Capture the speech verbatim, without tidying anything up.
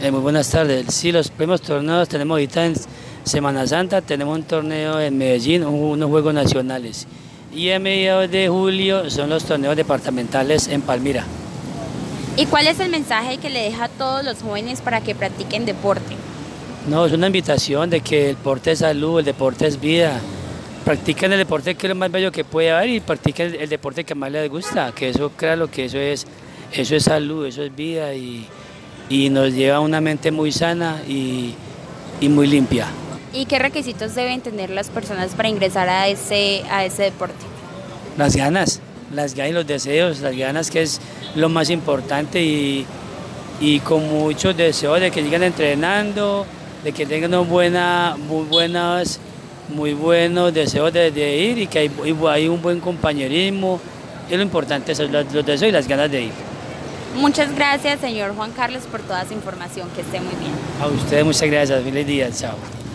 Eh, muy buenas tardes. Sí, los primeros torneos tenemos ahorita en Semana Santa, tenemos un torneo en Medellín, un- unos Juegos Nacionales. Y a mediados de julio son los torneos departamentales en Palmira. ¿Y cuál es el mensaje que le deja a todos los jóvenes para que practiquen deporte? No, es una invitación de que el deporte es salud, el deporte es vida. Practiquen el deporte que es lo más bello que puede haber y practiquen el, el deporte que más les gusta, que eso, créalo, que eso es, eso es salud, eso es vida y, y nos lleva a una mente muy sana y, y muy limpia. ¿Y qué requisitos deben tener las personas para ingresar a ese, a ese deporte? Las ganas, las ganas y los deseos, las ganas que es lo más importante y, y con muchos deseos de que sigan entrenando, de que tengan una buena, muy buenas, muy buenos deseos de, de ir y que hay, hay un buen compañerismo. Es lo importante, eso, los, los deseos y las ganas de ir. Muchas gracias, señor Juan Carlos, por toda esa información. Que esté muy bien. A ustedes muchas gracias, feliz día, chao.